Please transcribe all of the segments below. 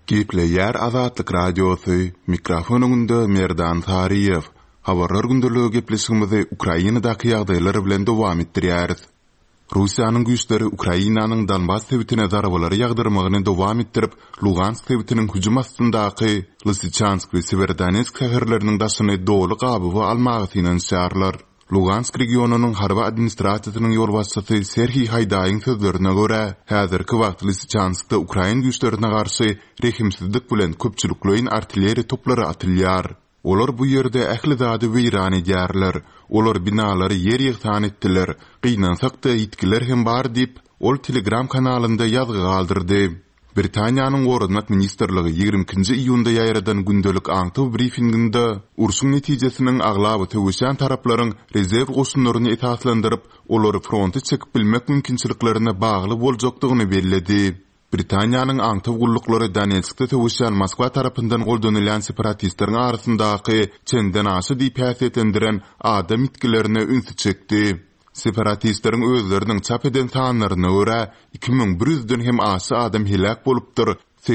Gepleyer Azatlyk Radiosu, mikrofonunda Merdan Tariyev. Habarlar gündürlüğü gepleşigimizi Ukrainadaky ýagdaýlar bilen dowam etdirýäris. Russiýanyň güýçleri Ukrainanyň Donbass sebitine zarbalary ýagdyrmagyny dowam etdirip, Lugansk sebitiniň hüjüm astyndaky Lysychansk we Severodonetsk şäherleriniň daşyny doly gabygy almagy finansýarlar. Lugansk regionunyň harby administrasiýasynyň ýolbaşçysy Serhiy Haydaýyň sözlerine görä, häzirki wagtda Lysychanskda Ukraina güýçlerine garşy rehimsizlik bilen köpçülikleýin artilleriýa toplary atylýar. Olar bu ýerde ähli zady weýran edýärler. Olar binalary ýer ýygtan etdiler. Gynansak da ýetkiler hem bar diýip, ol Telegram kanalynda ýazgy galdyrdy. Britaniýanyň Gorunmak Ministrligi 20-nji iýunda ýaýradan gündelik aňtyw briefinginde urşuň netijesiniň aglaby töwüşen taraplaryň rezerw goşunlaryny etaslandyryp, olary fronty çekip bilmek mümkinçiliklerine bagly boljakdygyny bellädi. Britaniýanyň aňtyw gullukları Donetskde töwüşen Moskwa tarapyndan goldanılan separatistleriň arasyndaky çenden aşy diýip häsiýetlendiren adam itkilerine ünsü çekdi. Separatistlerin özlerinin çap eden sanlaryna görä 2100-den hem aşy adam helak bolupdyr,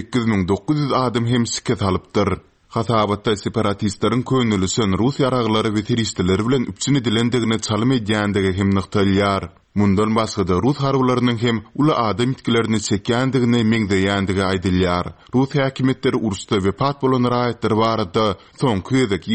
8900 adam hem şiket alypdyr. Hasabatda separatistlerin köňnülüsen Rus ýaraglary we teristleri bilen üpçün edilendigine çalym edýändigi hem nykdalýar. Mundan başga Rus harbylarynyň hem ula adam itkilerini çekýändigine meňzeýändigi aýdylýar. Rus häkimetleri urusda wepat bolan raýatlar barada soňky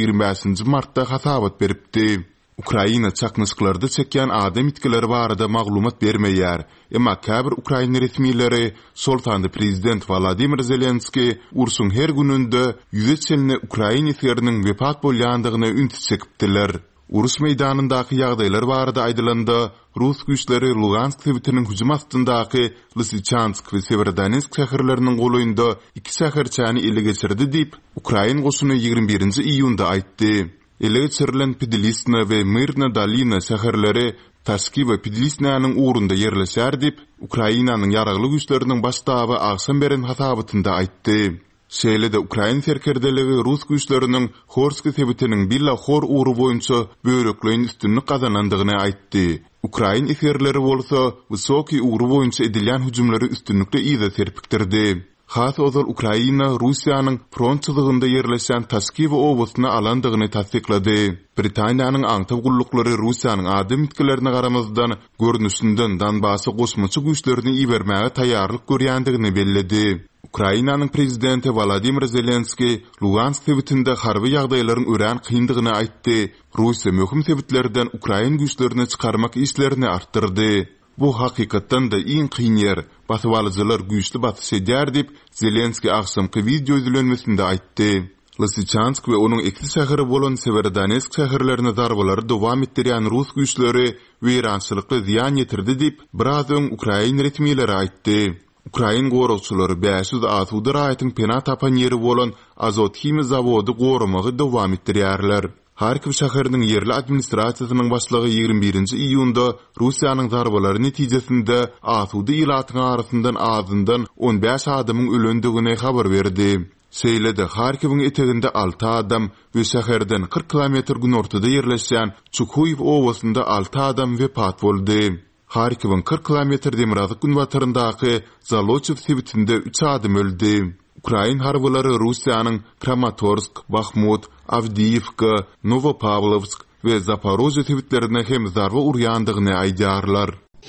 25 martda hasabat beripdi. Ukraina çaknysyklarda çekýän adam itkileri barada maglumat bermeýär. Emma käbir Ukraina resmiýetleri Soltanda prezident Volodymyr Zelenski ursuň her gününde ýüzeçelne Ukraina ýeriniň wepat bolýandygyny ünsü çekipdiler. Urus meydanyndaky ýagdaýlar barada aýdylanda Rus güýçleri Lugansk sebitiniň hüjüm astyndaky Lysychansk we Severodonetsk şäherleriniň golaýynda 2 şäherçäni ele geçirdi diýip Ukraina goşuny 21-nji iýunda aýtdy. Ele geçirilen Pidlisna we Myrna Dolina şäherleri Tarski we Pidlisnanyň ugrunda ýerleşär diýip Ukrainanyň ýaragly güýçleriniň başdaby agsam beren hasabatynda aýtdy. Şeýle-de Ukraina serkerdeligi Rus güýçleriniň Horsk sebitiniň billa hor ugru boýunça börekleýin üstünlük gazanandygyny aýtdy. Ukraina eserleri bolsa wysoky ugru boýunça edilýän hüjümleri üstünlükle ýa-da serpikdirdi. Has ozal Ukraina Russiýanyň frontçylygynda ýerleşen Taskiv owasyny alandygyny tasdiklady. Britaniýanyň aňtyw gullukları Russiýanyň adam itkilerine garamazdan görnüşinden Donbassy goşmaçy güýçlerini ibermäge taýýarlyk görýändigini belledi. Ukrainanyň prezidenti Volodymyr Zelenski Lugansk sebitinde harby ýagdaýlaryň ören kyndygyny aýtdy. Russiýa möhüm sebitlerden Ukraina güýçlerini çykarmak işlerini artdyrdy. Bu hakykatdan da iň kyn yer. Batywalyjylar güýçli batys edýär diýip Zelenski akşamky video izlenmesinde aýtdy. Lysychansk we onuň iki şäheri bolan Severodonetsk şäherlerine zarbalary dowam etdirýän Rus güýçleri weýrançylykly ziýan ýetirdi diýip biraz öň Ukraina resmiýetleri aýtdy. Ukraina gorugçylary 500 asuda raýatyň pena tapan ýeri bolan Azot Himi zawody goramagy dowam etdirýärler. Harkiv şäheriniň yerli administrasiýasynyň başlygy 21-nji iýunda Russiýanyň zarbalary netijesinde asuda ýylatyň arasyndan azyndan 15 adamyň ölendigine habar berdi. Şeýle-de Harkiwiň eteginde 6 adam we şäherden 40 kilometr günortada ýerleşýän Çukuýew owasynda 6 adam wepat boldy. Harkiwiň 40 kilometr demirazyk günbataryndaky Zalochiv sebitinde 3 adam öldi. Ukraina harbylary Russiýanyň Kramatorsk, Bakhmut, Avdiivka, Novopavlovsk we Zaporojye sebitlerine hem zarba urýandygyny aýdýarlar.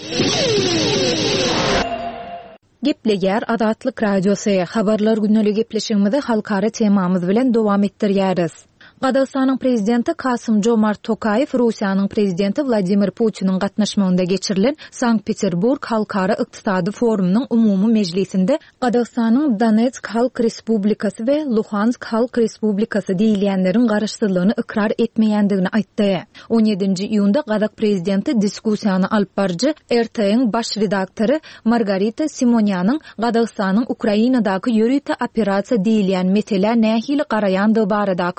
Gepleýär Azatlyk Radiosy habarlar günlük gepleşigimizde halkara temamyz bilen dowam etdirýäris. Qazaqstanyň prezidenti Kasym-Jomart Tokayew Russiýanyň prezidenti Vladimir Putiniň gatnaşmagynda geçirilen Sankt-Peterburg Halkara Ykdysady Forumynyň umumy mejlisinde Qazaqstanyň Donetsk Halk Respublikasy we Luhansk Halk Respublikasy diýilýänleriň garaşsyzlygyny ikrar etmeýändigini aýtdy. 17-nji iýunda Qazaq prezidenti diskussiýany alyp barjy RT-nyň baş redaktory Margarita Simonýanyň Qazaqstanyň Ukrainadaky ýörüýte operasiýa diýilýän mesele nähili garaýandygy baradaky soragyny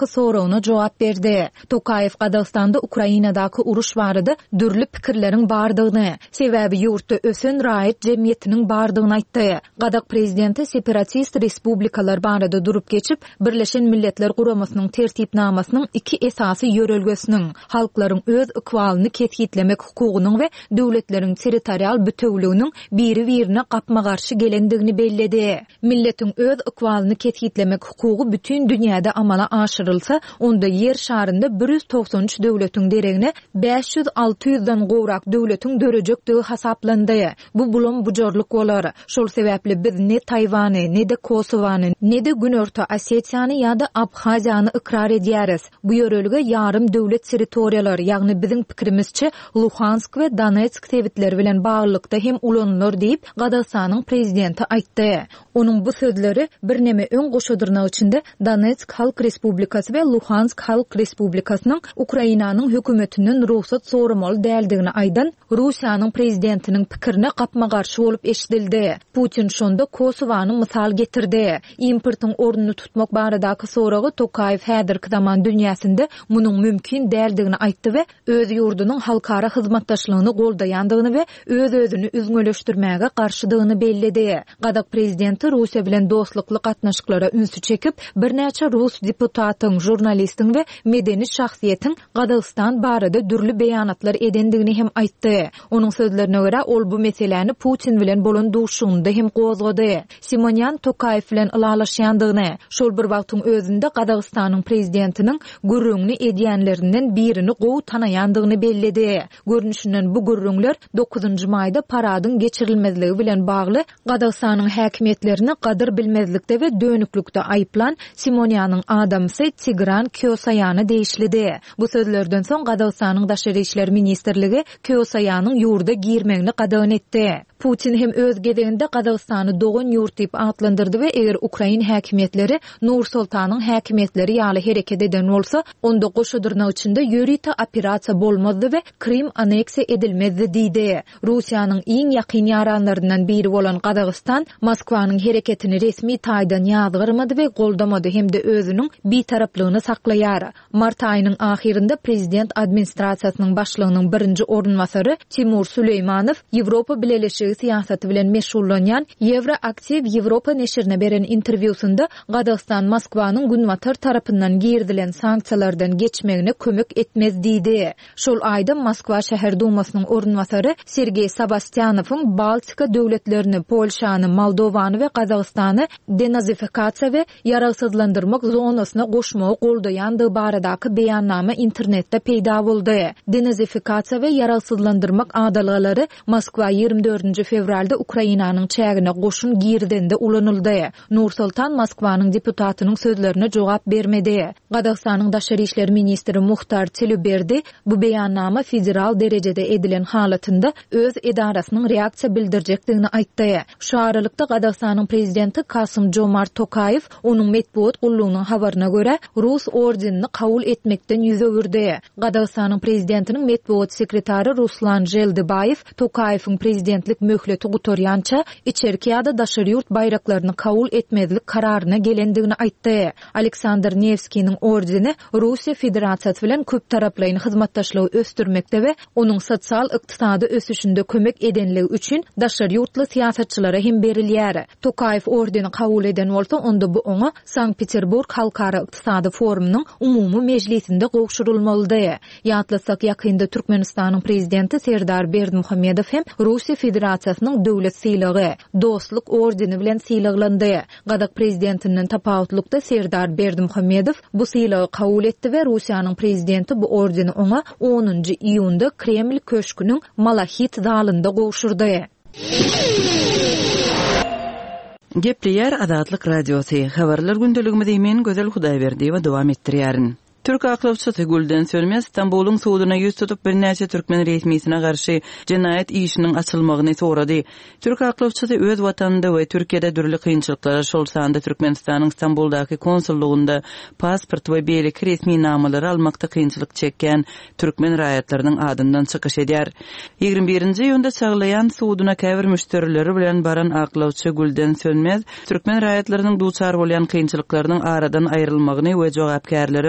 soragyna jogap berdi. Tokayev Qazaqstanda Ukrainadaky uruş barada dürli pikirleriň bardygyny, sebäbi ýurtda ösen raýat jemgyýetiniň bardygyny aýtdy. Qazaq prezidenti separatist respublikalar barada durup geçip Birleşen Milletler Guramasynyň tertipnamasynyň iki esasy ýörelgesiniň halklaryň öz ikwalyny ketgitlemek hukugynyň we döwletleriň territorial bütünliginiň biri-birine gapma garşy gelendigini belledi. Milletiň öz ikwalyny ketgitlemek hukugy bütün dünýäde amala aşyrylsa, onda yer şarynda 193 döwletiň deregine 500-600-dan gowrak döwletiň dörejekdigi hasaplandy. Bu bulum bujorluk bolar. Şol sebäpli biz ne Taýwany, ne de Kosowany, ne de Günörtü Osetiýany ýa-da Abhaziýany ikrar edýäris. Bu ýörelge ýarym döwlet territoriýalary, ýagny biziň pikirimizçe Luhansk we Donetsk tebitleri bilen baglykda hem ulanylır diýip Qazaqstanyň prezidenti aýtdy. Onuň bu sözleri bir neme öň goşadyrnak içinde Donetsk Halk Respublikasy we Luhansk Halk Respublikasynyň Ukrainanyň hökümetinden ruhsat soramaly däldigini aýdan Russiýanyň prezidentiniň pikirini gapma garşy bolup eşdildi. Putin şonda Kosowany mysal getirdi. Importyň ornuny tutmak baradaky soragy Tokayev häzirki zaman dünýäsinde munyň mümkin däldigini aýtdy we öz ýurdunyň halkara hyzmatdaşlygyny goldaýandygyny we öz-özüni üzgünleşdirmäge garşydygyny belledi. Qazaq prezidenti Russiýa bilen dostlukly gatnaşyklara ünsü çekip birnäçe Rus deputatyň, jurnalistiň we medeni şahsiýetiň Qazaqstan barada dürli beýanatlar edendigini hem aýtdy. Onuň sözlerine görä ol bu meseleni Putin bilen bolan duşugynda hem gozgady. Simonyan Tokayev bilen ılalaşýandygyny, şol bir wagtyň özünde Qazaqstanyň prezidentiniň gürrüňni edýänlerinden birini gowy tanaýandygyny belledi. Görnüşinden bu gürrüňler 9-njy maýda paradyň geçirilmezligi bilen bagly Qazaqstanyň häkimetlerini gadyr bilmezlikde we dönüklükde aýplan Simonyanyň adamsy Tigran Kyosaýany deýişlidi. Bu sözlerden soň Qazaqstanyň daşary işler ministrligi Kyosaýanyň ýurda girmegini gadagyn etdi. Putin hem öz gezeginde Qazaqstany dogan ýurt diýip atlandyrdy we eger Ukrain häkimetleri Nur-Sultanyň häkimetleri ýaly hereket eden bolsa, onda goşadyrnak içinde ýörite operasiýa bolmazdy we Krim aneksiýa edilmezdi diýdi. Russiýanyň iň ýakyn ýaranlaryndan biri bolan Qazaqstan Moskwanyň hereketini resmi taýdan ýazgyrmady we goldamady hem de özüniň bitaraplygyny saklaýar. Mart aýynyň ahirinde prezident administrasiýasynyň başlygynyň birinji ornwasary Timur Süleýmanow Ýewropa Birleşigi siýasaty bilen meşgullanýan Euroaktiv Ýewropa neşirine beren interwýusunda Qazaqstan Moskwanyň Günwatar tarapyndan girdilen sanksiýalardan geçmegine kömek etmez diýdi. Şol aýda Moskwa şäher dumasynyň ornwasary Sergey Sebastьяnowyň Baltika döwletlerini, Polşany, Moldowany we Qazaqstany denazifikatsiýa we ýaragsızlandyrmak zonasyna goşmagy goldaýandygy baradaky beýannama internetde peýda boldy. Denazifikatsiýa we ýaragsızlandyrmak adalgalary Moskwa 24 fevralda Ukrainanyň çägine goşun girdende ulanyldy. Nur-Sultan Moskwanyň deputatynyň sözlerine jogap bermedi. Qazaqstanyň daşary işler ministri Muhtar Çeleberdi bu beýannama federal derejede edilen halatynda öz edarasynyň reaksiýa bildirjekdigini aýtdy. Şu aralykda Qazaqstanyň prezidenti Kasym-Jomart Tokayev onuň medeniýet gullugynyň habaryna görä Rus ordenini kabul etmekden ýüz öwürdi. Qazaqstanyň prezidentiniň medeniýet sekretary Ruslan Jeldibayev Tokayewiň prezidentlik möhleti gutorýança içerki ýa-da daşary ýurt bayraklaryny kabul etmezlik kararyna gelendigini aýtdy. Aleksandr Nevskiň ordeni Russiýa Federasiýasy bilen köp taraplaryň hyzmatdaşlygy östürmekde we onuň sosial ykdysady ösüşinde kömek edenligi üçin daşary ýurtly siýasatçylara hem berilýär. Tokayew ordeni kabul eden bolsa, onda bu oňa Sankt-Peterburg Halkara Ykdysady forumunyň umumy mejlisinde gowşurulmalydy. Ýatlasak ýakynda Türkmenistanyň prezidenti Serdar Berdimuhammedow hem Russiýa Federasiýasynyň döwlet syýlagy Dostluk ordeni bilen syýlaglandy. Qazaq prezidentiniň tapawutlukda Serdar Berdimuhammedow bu syýlagy kabul etdi we Russiýanyň prezidenti bu ordeni oňa 10-njy iýunda Kreml köşküniň Malahit zalynda gowşurdy. Gepleýär Azatlyk radiosy. Habarlar gündeligimizi men Gözel Hudaýberdi we dowam etdirýärin. Türk aklawçysy Gülden Sölmez Stambulyň suwudyna ýüz tutup bir näçe türkmen resmiýetine garşy jinayet işiniň açylmagyny sorady. Türk aklawçysy öz watanynda we Türkiýede dürli kynçylyklar şolsanda Türkmenistanyň Stambuldaky konsullugynda pasport we beýlik resmi namalary almakda kynçylyk çekken türkmen raýatlarynyň adyndan çykyş edýär. 21-nji ýylda saglayan suwudyna käbir müşterileri bilen baran aklawçy Gülden Sölmez türkmen raýatlarynyň duçar bolýan kynçylyklarynyň aradan aýrylmagyny we jogapkärleriň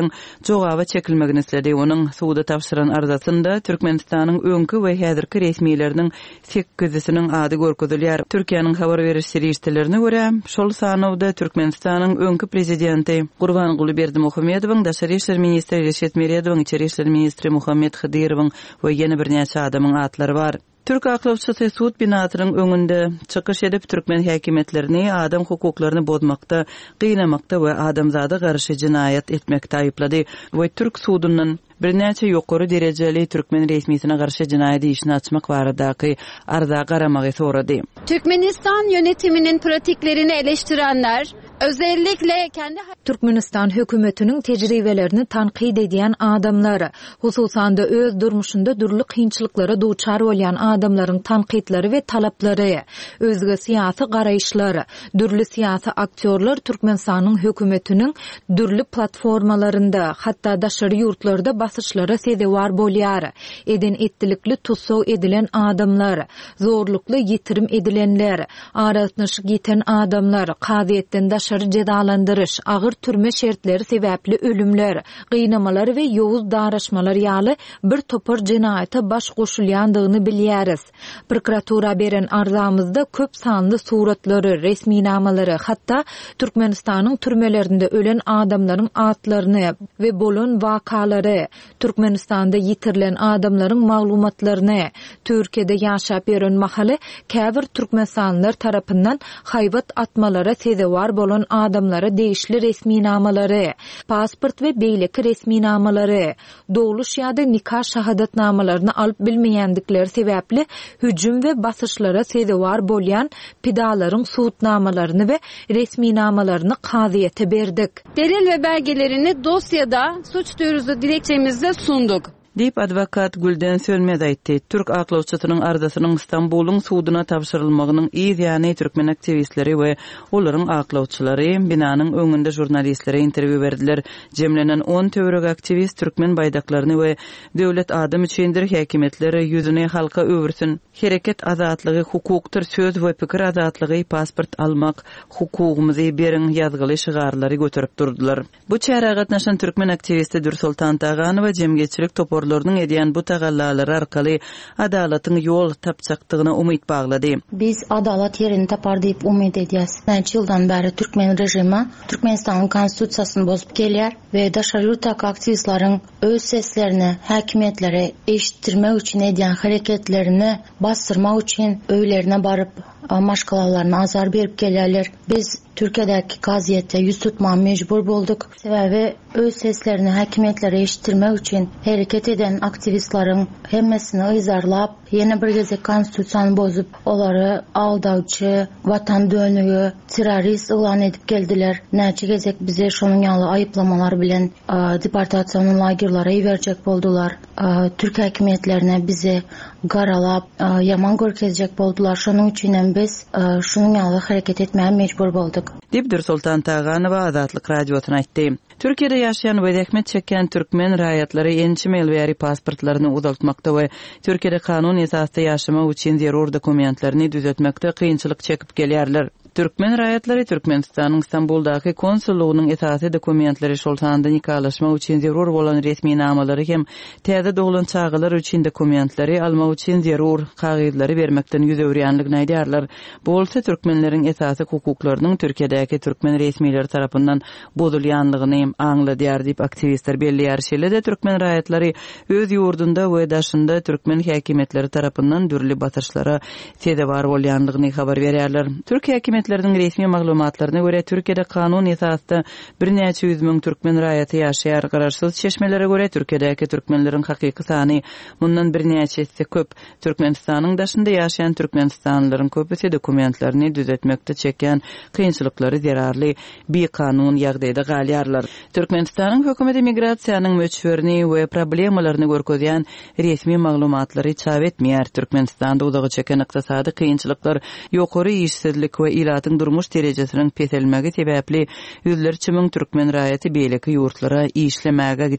jogaba çekilmegini isledi. Onuň suwda tapşyran arzasynda Türkmenistanyň öňkü we häzirki resmiýetleriniň 8-siniň ady görkezilýär. Türkiýanyň habar beriş serişdelerine görä, şol sanawda Türkmenistanyň öňkü prezidenti Gurbanguly Berdimuhammedowyň, Daşary işler ministri Reşet Meredowyň, Içeri işler ministri Muhammed Khidirowyň we ýene bir näçe adamyň atlary bar. Türk aklawçysy sud binatynyň öňünde çykyş edip türkmen häkimetlerini adam hukuklaryny bozmakda, gıynamakda we adamzada garşy jinayet etmekde aýyplady we Türk sudundan bir näçe ýokary derejeli türkmen resmiýetine garşy jinayet işini açmak baradaky arza garamagy sorady. Türkmenistan yönetiminin pratiklerini eleştirenler özellikle kendi Türkmenistan hökümetiniň tejribelerini tanqid edýän adamlar, hususan da öz durmuşunda durly kynçylyklara duçar bolýan adamlaryň tanqidleri we talaplary, özge siýasy garaýşlary, dürli siýasy aktyorlar Türkmenistanyň hökümetiniň dürli platformalarynda, hatda daşary ýurtlarda basışlara sedewar bolýar. Eden etdilikli tutsaw edilen adamlar, zorlukly ýetirim edilenler, araşdyryş giten adamlar, kaziýetden daşary cezalandyryş, agyr türme şertleri sebäpli ölümler, gynamalar we ýowuz daraşmalar ýaly bir topar jinayeta baş goşulýandygyny bilýäris. Prokuratura beren arzamyzda köp sanly suratlary, resmiýnamalary, hatda Türkmenistanyň türmelerinde ölen adamlaryň atlaryny we bolan wakalary, Türkmenistanda ýitirilen adamlaryň maglumatlaryny, Türkiýede ýaşap beren mahaly käbir türkmenstanlylar tarapyndan haýbat atmalara sedewar bolan adamlara değişli resmiýnamalary, pasport we beýleki resmiýnamalary, dowluş ýa-da nikah şahadatnamalaryny alyp bilmeýändikleri sebäpli hüjüm we basışlara sedewar bolýan pidalaryň suwutnamalaryny we resmiýnamalaryny kaziýete berdik. delil ve belgelerini dosyada suç duyurusu dilekçemizde sunduk. Dip advokat Gülden Sölmez aýtdy. Türk aklawçysynyň arzasynyň Istanbulyň suduna tapşyrylmagynyň ýa-ni türkmen aktivistleri we olaryň aklawçylary binanyň öňünde jurnalistlere interwiu berdiler. Jemlenen 10 töwerek aktivist türkmen baýdaklaryny we döwlet adam üçindir häkimetleri ýüzüne halka öwürsün. Hereket azatlygy, hukukdyr, söz we pikir azatlygy, pasport almak, hukugymyzy beriň ýazgyly şygarlary göterip durdular. Bu çäre gatnaşan türkmen aktivisti Dursultan Taganow we jemgyýetçilik toporlarynyň edýän bu tagallalary arkaly adalatyň ýol tapjakdygyna umyt baglady. Biz adalat yerini tapar diýip umyt edýäs. Näçe ýyldan bäri türkmen rejimi Türkmenistanyň konstitusiýasyny bozup gelýär we daşary ýurtdaky aktivistlaryň öz seslerini häkimetlere eşitdirmek üçin edýän hareketlerini bastırmak üçin öýlerine barıp maşgalalarına azar berip gelýärler. Biz Türkiýedäki kaziýete ýüz tutmağa mejbur bolduk. Sebäbi öz seslerini häkimetlere eşitdirmek üçin hereket eden aktivistlaryň hemmesini ýzarlap, ýene bir gezek konstitusiýany bozup, olary aldawçy, watan dönügi, terrorist ilan edip geldiler. Näçe gezek bize şonuň ýaly aýyplamalar bilen deportasiýa lagerlary ýeberjek boldular. Türk häkimetlerine bizi garalap, yaman görkezjek boldular. Şonuň üçin biz şonuň ýaly hareket etmäge mejbur bolduk. Dip Dursultan Taganow Azatlyk radiosyna aýtdy. Türkiýede ýaşaýan we zähmet çeken türkmen raýatlary ençimel we pasportlaryny uzaltmakda we Türkiýede kanun esasy ýaşamak üçin zerur dokumentlaryny düzeltmekde kynçylyk çekip gelýärler. Türkmen raýatlary Türkmenistanyň Istanbuldaky konsullugynyň esasy dokumentlary şol sanda nikalaşmak üçin zerur bolan resmiýnamalary hem täze doglan çağılar üçin dokumentlary almak üçin zerur kagydlary bermekden ýüz öwrýänligini aýdýarlar. Bu bolsa türkmenleriň esasy hukuklarynyň Türkiýedäki türkmen resmiýetleri tarapyndan bozulýanlygyny aňladýar diýip aktivistler belliýär. Şeýle-de türkmen raýatlary öz ýurdunda we daşynda türkmen häkimetleri tarapyndan dürli batyşlara sedewar bolýanlygyny habar berýärler. Türk häkimetläriniň resmi maglumatlaryna görä Türkiýede kanun esasında bir näçe ýüz müň türkmen raýaty ýaşaýar. Garaşsyz çeşmelere görä Türkiýedäki türkmenleriň hakyky sany mundan bir näçesi köp. Türkmenistanyň daşynda ýaşaýan türkmenistanlylaryň köpüsi dokumentlaryny düzeltmekde çeken kynçylyklary zerarly bir kanun ýagdaýda galýarlar. Türkmenistanyň hökümeti migrasiýanyň möçberini we problemalaryny görkezýän resmi maglumatlary çap etmeýär. Türkmenistanda uzagy çeken ykdysady kynçylyklar, ýokary işsizlik we ilatyň durmuş derejesiniň peselmegi sebäpli ýüzlerçe müň türkmen raýaty beýleki ýurtlara işlemäge gitdi.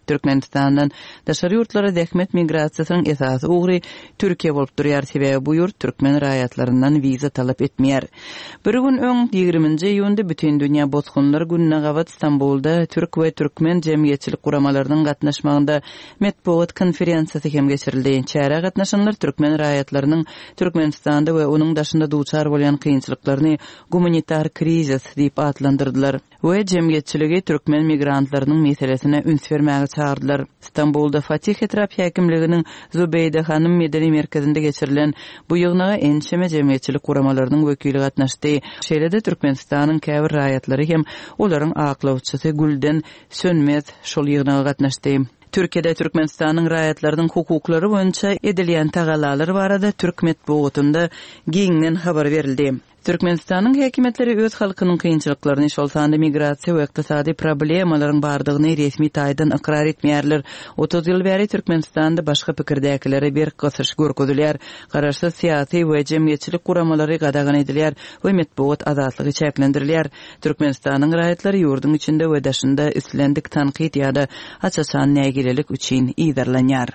Türkmenistandan daşary ýurtlara dähmet migrasiýasynyň esasy ugry Türkiýe bolup durýar. Sebäbi bu ýurt türkmen raýatlaryndan wiza talap etmeýär. Bir gün öň 20-nji iýunda bütün dünýä bozgunlar gününe gabat Istanbulda türk we türkmen jemgyýetçilik guramalarynyň gatnaşmagynda metbuat konferensiýasy hem geçirildi. Çäre gatnaşanlar türkmen raýatlarynyň Türkmenistanda we onuň daşynda duçar bolan kynçylyklaryny humanitar krizis diýip adlandyrdylar. We jemgyýetçiligi türkmen migrantlarynyň meselesine üns bermäge çağırdylar. İstanbulda Fatih Etrap häkimliginiň Zubeyde Hanım medeni merkezinde geçirilen bu ýygnaga ençeme jemgyýetçilik guramalarynyň wekili gatnaşdy. Şeýlede Türkmenistanyň käbir raýatlary hem olaryň aklawçysy Gülden Sönmez şol ýygnaga gatnaşdy. Türkiýede Türkmenistanyň raýatlarynyň hukuklary boýunça edilýän tagalary barada türk metbuatynda giňden habar berildi. Türkmenistanyň häkimetleri öz halkynyň kynçylyklaryny şol sanda migrasiýa we ykdysady problemalaryň bardygyny resmi taýdan ikrar etmeýärler. 30 ýyl bäri Türkmenistanda başga pikirdäkilere bir gysyş görkezilýär. Garaşsız syýasy we jemgyýetçilik guramalary gadagan edilýär we metbuat azatlygy çäklendirilýär. Türkmenistanyň raýatlary ýurdun içinde we daşynda islendik tanqid ýa-da açasan nägilelik üçin iýdarlanýar.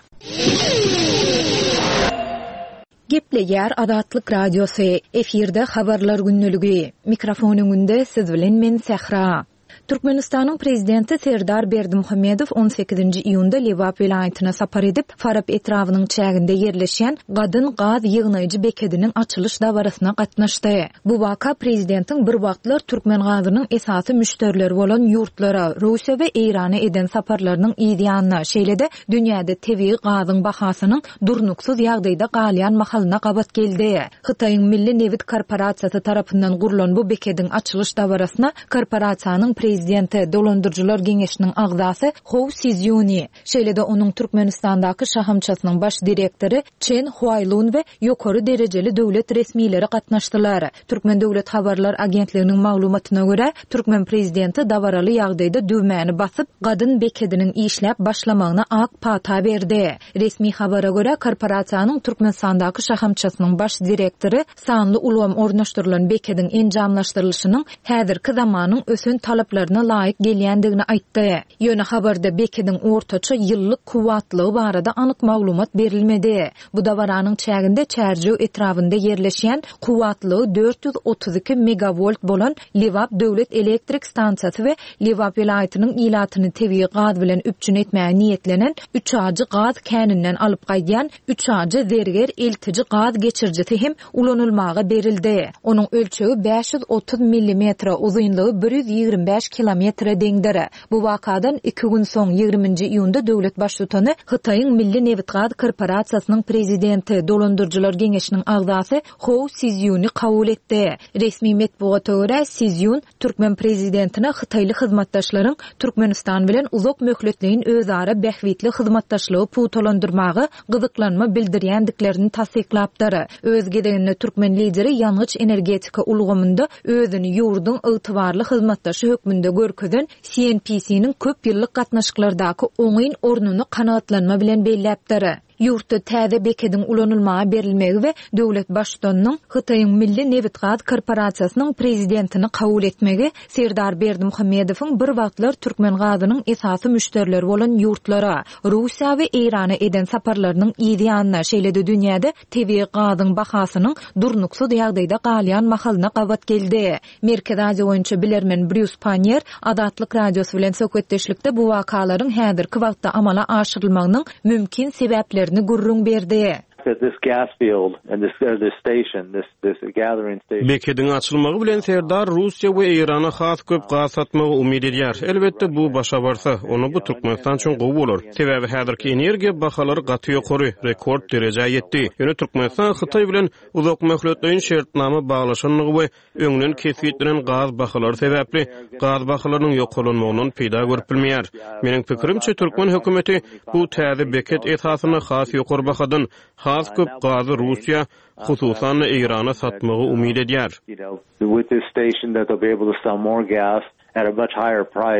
Gepleýär Adatlyk radiosu efirde habarlar günnüligi. Mikrofonuňynda siz bilen men Sehra. Türkmenistanyň prezidenti Serdar Berdimuhammedow 18-nji iýunda Lewap vilayatyna sapar edip, Farab etrawynyň çäginde yerleşen Gadyn gaz ýygnaýjy bekediniň açylyş dawarasyna gatnaşdy. Bu waka prezidentiň bir wagtlar Türkmen gazynyň esasy müşterileri bolan ýurtlara Russiýa we Irana eden saparlarynyň ýa-da şeýlede dünýäde tebii gazyň bahasynyň durnuksuz ýagdaýda galýan mahalyna gabat geldi. Hytaýyň Milli Newit korporasiýasy tarapyndan gurulan bu bekediň açylyş dawarasyna korporasiýanyň prezidenti Dolandyrjylar Geňeşiniň agzasy Hou Sizyuni, şeýlede onuň Türkmenistandaky şahamçasynyň baş direktori Chen Huaylun we ýokary derejeli döwlet resmiýleri gatnaşdylar. Türkmen döwlet habarlar agentliginiň maglumatyna görä, Türkmen prezidenti dawaraly ýagdaýda düwmäni basyp, Gadyn bekediniň işläp başlamagyna ak pata berdi. Resmi habara görä, korporasiýanyň Türkmenistandaky şahamçasynyň baş direktori sanly ulgam ornaşdyrylan bekediň enjamlaşdyrylyşynyň häzirki zamanyň ösün talaplarına laýyk gelýändigini aýtdy. Ýöne habarda bekediň ortaça ýyllyk kuwatlygy barada anyk maglumat berilmedi. Bu dawaranyň çäginde çärjü etrawynda yerleşýän kuwatlygy 432 megavolt bolan Lewap döwlet elektrik stansiýasy we Lewap vilayatynyň ilatyny tebii gaz bilen üpçün etmäge niýetlenen 3-ajy gaz käninden alyp gaýdýan 3-ajy zerger eltici gaz geçirjisi hem ulanylmaga berildi. Onuň ölçegi 530 mm, uzunlygy 125 kilometre deňdiri. Bu wakadan 2 gün soň 20-nji iýunda döwlet başlygyny Hytaýyň Milli Newit gaz korporasiýasynyň prezidenti Dolandyrjylar Geňeşiniň agzasy Hou Sizyuni kabul etdi. Resmi metbuata görä Sizyun Türkmen prezidentine Hytaýly hyzmatdaşlaryň Türkmenistan bilen uzak möhletliğin özara bähwitli hyzmatdaşlygy putolandyrmagy gyzyklanma bildirýändiklerini tasdiklapdyr. Öz gedeninde Türkmen lideri ýalňyç energetika ulgamynda özüni ýurdun ygtybarly hyzmatdaşy hökmünde görkezden CNPC-niň köp ýyllyk gatnaşyklardaky oňyn ornuny kanagatlanma bilen belläpdir. Ýurtda täze bekediň ulanylmaga berilmegi we döwlet başlygynyň Hytaýyň Milli Newit gaz korporasiýasynyň prezidentini kabul etmegi Serdar Berdimuhammedowyň bir wagtlar Türkmen gazynyň esasy müşterileri bolan ýurtlara Russiýa we Irana eden saparlarynyň ýa-da şeýlede dünýäde tebii gazyň bahasynyň durnuksuz ýagdaýda galýan mahalyna gabat geldi. Merkez Aziýa boýunça bilermen Bruce Panier Adatlyk radiosy bilen söhbetdeşlikde bu wakalaryň häzirki wagtda amala aşyrylmagynyň mümkin sebäpleri gurrun berdi. This gas field and this station, this gathering station. Bekediň açylmagy bilen Serdar Russiýa we Irana has köp gaz satmagy umyt edýär. Elbetde bu başa barsa, onu bu Türkmenistan üçin gowy bolar. Sebäbi häzirki energiýa bahalary gaty ýokary, rekord derejä ýetdi. Ýöne Türkmenistan Hytaý bilen uzak möhletliğin şertnama baglaşanlygy we öňünden kesipdiren gaz bahalary sebäpli gaz bahalarynyň ýoklanmagynyň peýda görüp bilmeýär. Meniň pikirimçe Türkmen hökümeti bu täze beket esasyny has ýokary bahadan has köp gazy Russiýa, hususan Irana satmagy umyt edýär. With this station that they'll be able to sell more gas at a much higher price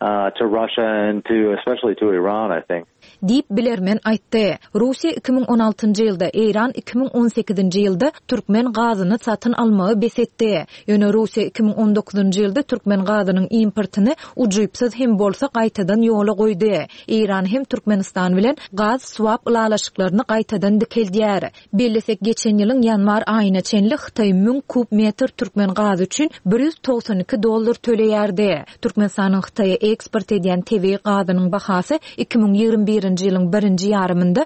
to Russia and especially to Iran, I think. Dip bilermen aýtdy. Russiýa 2016-njy ýylda, Iran 2018-nji ýylda türkmen gazyny satyn almagy besetdi. Ýöne Russiýa 2019-njy ýylda türkmen gazynyň importyny ujypsyz hem bolsa gaýtadan ýola goýdy. Iran hem Türkmenistan bilen gaz swap ulalaşyklaryny gaýtadan dikeldiýär. Bellesek geçen ýylyň ýanwar aýyna çenli Hytaý 1000 kub metr türkmen gazy üçin $192 töleýärdi. Türkmenistanyň Hytaýa eksport edýän tebii gazynyň bahasy 2021-nji ýylyň 1-nji ýarymynda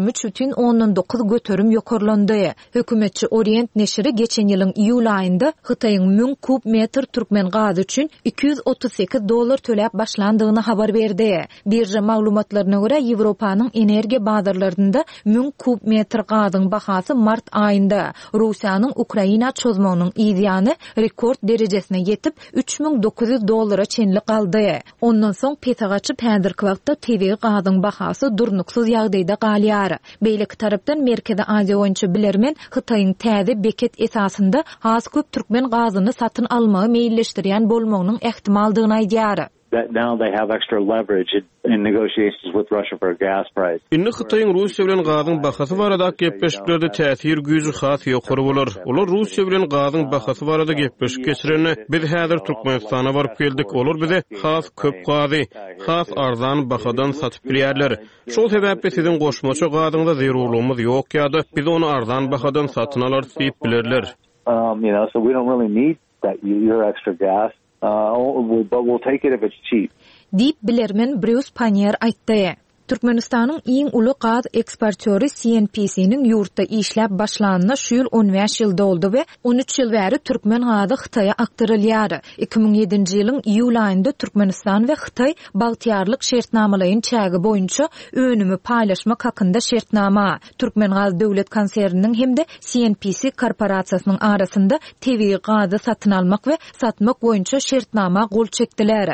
23,9 göterim ýokarlandy. Hökümetçi Orient neşri geçen ýylyň iýul aýynda Hytaýyň 1000 kub metr türkmen gazy üçin $238 töläp başlandygyny habar berdi. Birja maglumatlaryna görä Ýewropanyň energiýa bazarlarynda 1000 kub metr gazyň bahasy mart aýynda Russiýanyň Ukraina çözmeginiň ýygyny rekord derejesine ýetip $3900 çenli kaldy. Ondan soň petagaçy häzirki wagtda tebii gazyň bahasy durnuksuz ýagdaýda galýar. Beýleki tarapdan Merkezi Aziýa boýunça bilermen Hytaýyň täze beket esasynda has köp türkmen gazyny satyn almagy meýilleşdirýän bolmagynyň ähtimaldygyny aýdýar. That now they have extra leverage in negotiations with Russia for a gas price. Indi Hytaýyň Russiýa bilen gazyň bahasy barada gepleşiklerde täsir güýji has ýokary bolar. Olar Russiýa bilen gazyň bahasy barada gepleşik geçireni biz häzir Türkmenistana baryp geldik. Olar bize has köp gazy, has arzan bahadan satyp berýärler. Şol sebäpli siziň goşmaça gazyňda zerurlygymyz ýok ýa-da biz onu arzan bahadan satyn alar diýip bilerler. So we don't really need that your extra gas. But we'll take it if it's cheap. Dip bilermen Bruce Panier aýtdy. Türkmenistanyň iň uly gaz eksportöri CNPC-nin ýurtda işläp başlanyna şu ýyl 15 ýyl doldy we 13 ýyl bäri türkmen gazy Hytaýa aktarylýar. 2007-nji ýylyň iýul aýynda Türkmenistan we Hytaý bagtyarlyk şertnamalaryň çägi boýunça önümi paýlaşmak hakynda şertnama Türkmen Gaz döwlet konserniniň hemde CNPC korporasiýasynyň arasynda tebii gazy satyn almak we satmak boýunça şertnama gol çekdiler.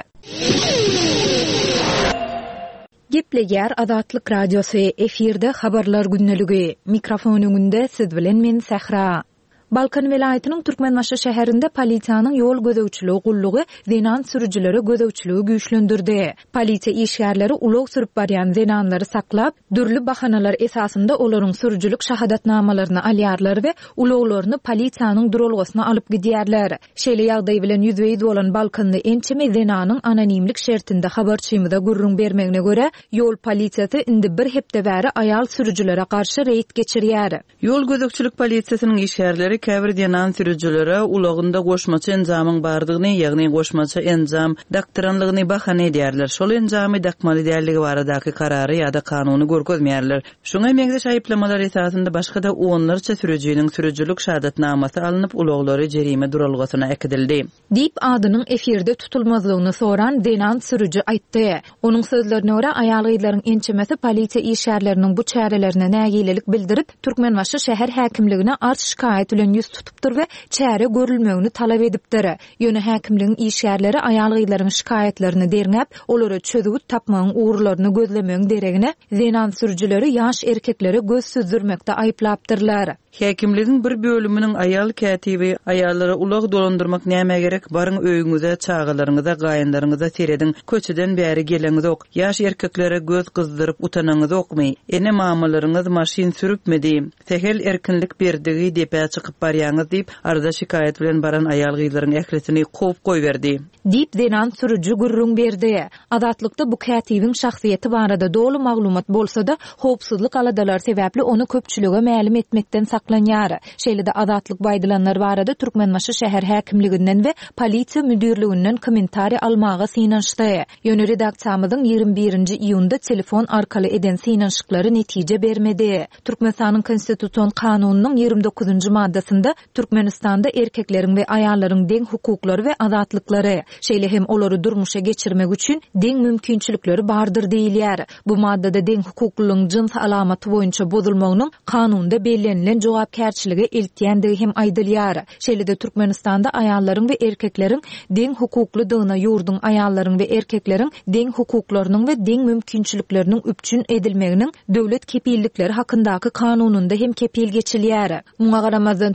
Gepleýär Azatlyk radiosu efirde habarlar günneligi. Mikrofon öňünde siz bilen men Sahra. Balkan welaýatynyň Türkmenmaşy şäherinde polisiýanyň ýol gözegçiligi gullugy zenan sürüjilere gözegçiligi güýçlendirdi. Polisiýa işgärleri ulug sürüp barýan zenanlary saklap, dürli bahanalar esasynda olaryň sürüjilik şahadatnamalaryny alýarlar we uluglaryny polisiýanyň durulgasyna alyp gidýärler. Şeýle ýagdaý bilen ýüzbeýiz bolan Balkanda ençeme zenanyň anonimlik şertinde habarçymyda gurrun bermegine görä, ýol polisiýasy indi bir hepde bäri aýal sürüjilere garşy reýt geçirýär. Ýol gözegçilik polisiýasynyň işgärleri käbir denan sürüjilere ulagynda goşmaça enjamyň bardygyny, ýagny goşmaça enjam daktyranlygyny bahana edýärler. Şol enjamy dakmaly dälligi baradaky karary ýa-da kanuny görkezmeýärler. Şoňa meňzeş aýyplamalar esasynda başga da onlarça sürüjiniň sürüjilik şahadatnamasy alınıp ulaglary jerime duralgasyna ekdildi. Dip adynyň efirde tutulmazlygyny soran denan sürüji aýtdy. Onuň sözlerine görä aýalgylaryň ençemesi polisiýa işgärleriniň bu çärelerine nägilelik bildirip Türkmenbaşy şäher häkimligine arş şikaýet bilen ýüz tutupdyr we çäre görülmegini talap edipdir. Ýöne häkimligiň işgärleri aýalgylaryň şikaýetlerini derňäp, olary çözügüt tapmagyň uğurlaryny gözlemegiň deregine zenan sürüjileri ýaş erkekleri göz süzdürmekde aýplapdyrlar. Häkimligiň bir bölüminiň aýal kätibi aýallara ulag dolandyrmak näme gerek? Baryň öýüňize, çağalaryňyza, gaýynlaryňyza serediň. Köçeden bäri geleňiz ok. Ýaş erkeklere göz gyzdyryp utanaňyz okmy? Ene mamalaryňyz maşyn sürüpmedi? Tehel erkinlik berdigi depe çykyp barýaňyz diýip arada şikaýet bilen baran aýalgylaryň ählisini kop goýberdi. Dip denan sürüji gurrun berdi. Azatlykda bu kätibiň şahsiýeti barada dolu maglumat bolsa-da, howpsuzlyk aladalar sebäpli onu köpçülige ma'lum etmekden saklanýar. Şeýle-de azatlyk baýdylanlar barada Türkmenmaşy şäher häkimliginden we polisiýa müdürliginden kommentari almagy synanşdy. Ýöne redaksiýamyzyň 21-nji iýunda telefon arkaly eden synanşyklary netije bermedi. Türkmenistanyň konstitusiýon kanunynyň 29-njy maddasynda Türkmenistanda erkekleriň we aýallaryň deň hukuklary we azatlyklary, şeýle hem olary durmuşa geçirmek üçin deň mümkinçilikleri bardyr diýilýär. Bu maddada deň hukuklylygyň jins alamaty boýunça bozulmagynyň kanunda bellenlen jogapkärçiligi eltýändigi hem aýdylýar. Şeýle-de Türkmenistanda aýallaryň we erkekleriň deň hukuklydygyna ýurdun aýallaryň we erkekleriň deň hukuklarynyň we deň mümkinçilikleriniň üpçün edilmeginiň döwlet kepillikleri hakyndaky kanununda hem kepil geçilýär. Muňa garamazdan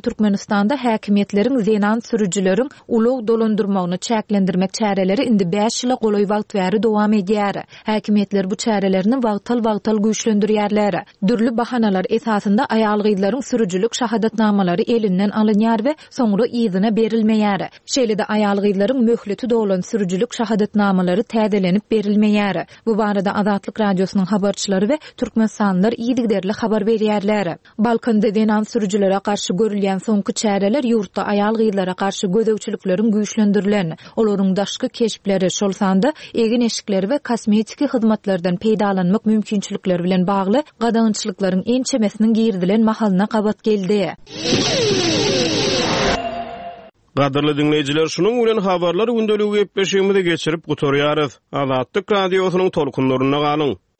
Türkmenistanda häkimetleriň zenan sürüjüleriň ulug dolandyrmagyny çäklendirmek çäreleri indi 5 ýyla goloý wagt bäri dowam edýär. Häkimetler bu çärelerini wagtal güýçlendirýärler. Dürli bahanalar esasında aýalgylaryň sürüjülük şahadatnamalary elinden alınýar we soňra ýyzyna berilmeýär. Şeýle-de aýalgylaryň möhleti dolan sürüjülük şahadatnamalary täzelenip berilmeýär. Bu barada Azatlyk radiosynyň habarçylary we türkmenstanlylar ýygyderli habar berýärler. Balkonda zenan sürüjülere karşı görülýän soňky çäreler ýurtda aýalgylara karşı gözegçilikleriň güýçlendirilen, olaryň daşky keşipleri şol sanda egin eşikleri we kosmetiki hyzmatlardan peýdalanmak mümkinçilikleri bilen bagly gadagynçylyklaryň ençemesiniň girdilen mahalyna gabat geldi. Gadyrly dinleýijiler, şunuň bilen habarlar gündeligi gepleşigimizi geçirip gutarýarys. Azatlyk radiosynyň tolkunlaryna galyň.